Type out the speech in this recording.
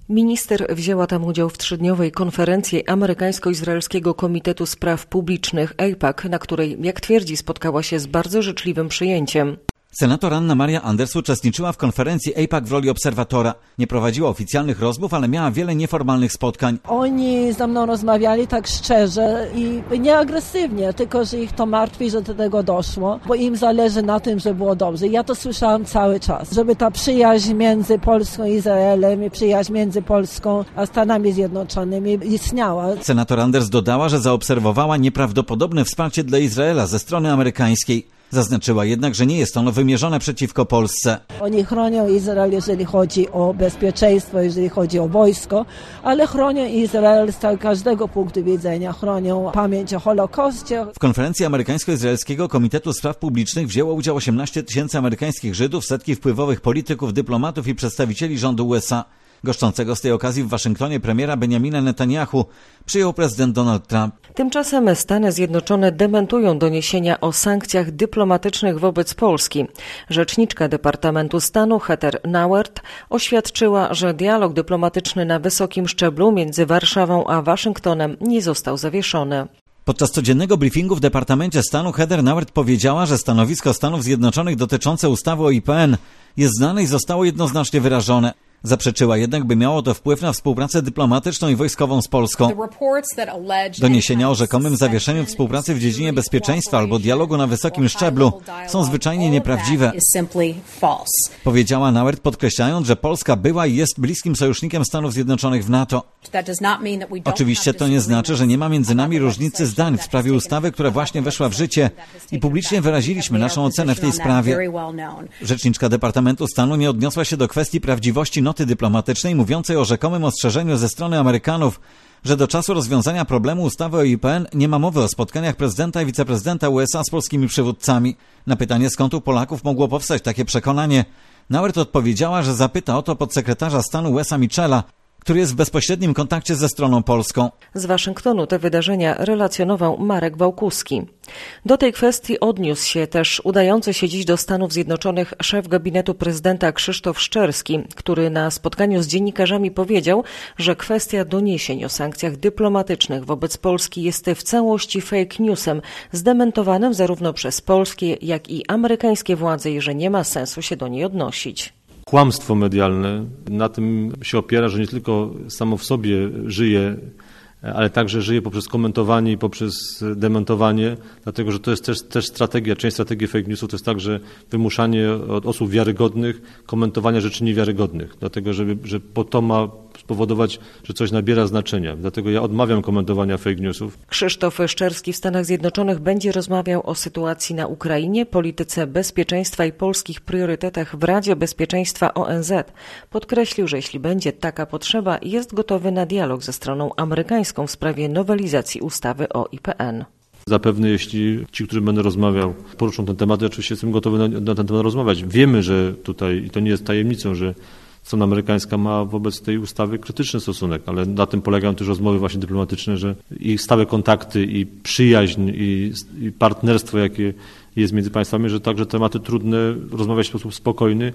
Minister wzięła tam udział w 3-dniowej konferencji Amerykańsko-Izraelskiego Komitetu Spraw Publicznych AIPAC, na której, jak twierdzi, spotkała się z bardzo życzliwym przyjęciem. Senator Anna Maria Anders uczestniczyła w konferencji AIPAC w roli obserwatora. Nie prowadziła oficjalnych rozmów, ale miała wiele nieformalnych spotkań. Oni ze mną rozmawiali tak szczerze i nieagresywnie, tylko że ich to martwi, że do tego doszło, bo im zależy na tym, żeby było dobrze. Ja to słyszałam cały czas, żeby ta przyjaźń między Polską i Izraelem i przyjaźń między Polską a Stanami Zjednoczonymi istniała. Senator Anders dodała, że zaobserwowała nieprawdopodobne wsparcie dla Izraela ze strony amerykańskiej. Zaznaczyła jednak, że nie jest ono wymierzone przeciwko Polsce. Oni chronią Izrael, jeżeli chodzi o bezpieczeństwo, jeżeli chodzi o wojsko, ale chronią Izrael z każdego punktu widzenia. Chronią pamięć o Holokauście. W konferencji Amerykańsko-Izraelskiego Komitetu Spraw Publicznych wzięło udział 18 000 amerykańskich Żydów, setki wpływowych polityków, dyplomatów i przedstawicieli rządu USA. Goszczącego z tej okazji w Waszyngtonie premiera Benjamina Netanyahu przyjął prezydent Donald Trump. Tymczasem Stany Zjednoczone dementują doniesienia o sankcjach dyplomatycznych wobec Polski. Rzeczniczka Departamentu Stanu Heather Nauert oświadczyła, że dialog dyplomatyczny na wysokim szczeblu między Warszawą a Waszyngtonem nie został zawieszony. Podczas codziennego briefingu w Departamencie Stanu Heather Nauert powiedziała, że stanowisko Stanów Zjednoczonych dotyczące ustawy o IPN jest znane i zostało jednoznacznie wyrażone. Zaprzeczyła jednak, by miało to wpływ na współpracę dyplomatyczną i wojskową z Polską. Doniesienia o rzekomym zawieszeniu współpracy w dziedzinie bezpieczeństwa albo dialogu na wysokim szczeblu są zwyczajnie nieprawdziwe. Powiedziała Nauert, podkreślając, że Polska była i jest bliskim sojusznikiem Stanów Zjednoczonych w NATO. Oczywiście to nie znaczy, że nie ma między nami różnicy zdań w sprawie ustawy, która właśnie weszła w życie i publicznie wyraziliśmy naszą ocenę w tej sprawie. Rzeczniczka Departamentu Stanu nie odniosła się do kwestii prawdziwości noty dyplomatycznej mówiącej o rzekomym ostrzeżeniu ze strony Amerykanów, że do czasu rozwiązania problemu ustawy o IPN nie ma mowy o spotkaniach prezydenta i wiceprezydenta USA z polskimi przywódcami. Na pytanie, skąd u Polaków mogło powstać takie przekonanie, Nauert odpowiedziała, że zapyta o to podsekretarza stanu Wesa Michela, który jest w bezpośrednim kontakcie ze stroną polską. Z Waszyngtonu te wydarzenia relacjonował Marek Wałkuski. Do tej kwestii odniósł się też udający się dziś do Stanów Zjednoczonych szef gabinetu prezydenta Krzysztof Szczerski, który na spotkaniu z dziennikarzami powiedział, że kwestia doniesień o sankcjach dyplomatycznych wobec Polski jest w całości fake newsem, zdementowanym zarówno przez polskie, jak i amerykańskie władze i że nie ma sensu się do niej odnosić. Kłamstwo medialne na tym się opiera, że nie tylko samo w sobie żyje, ale także żyje poprzez komentowanie i poprzez dementowanie, dlatego że to jest też strategia, część strategii fake newsów to jest także wymuszanie od osób wiarygodnych komentowania rzeczy niewiarygodnych, dlatego że po to ma spowodować, że coś nabiera znaczenia. Dlatego ja odmawiam komentowania fake newsów. Krzysztof Szczerski w Stanach Zjednoczonych będzie rozmawiał o sytuacji na Ukrainie, polityce bezpieczeństwa i polskich priorytetach w Radzie Bezpieczeństwa ONZ. Podkreślił, że jeśli będzie taka potrzeba, jest gotowy na dialog ze stroną amerykańską w sprawie nowelizacji ustawy o IPN. Zapewne jeśli ci, którzy będę rozmawiał, poruszą ten temat, oczywiście jestem gotowy na ten temat rozmawiać. Wiemy, że tutaj, i to nie jest tajemnicą, że strona amerykańska ma wobec tej ustawy krytyczny stosunek, ale na tym polegają też rozmowy właśnie dyplomatyczne, że i stałe kontakty, i przyjaźń, i partnerstwo, jakie jest między państwami, że także tematy trudne rozmawiać w sposób spokojny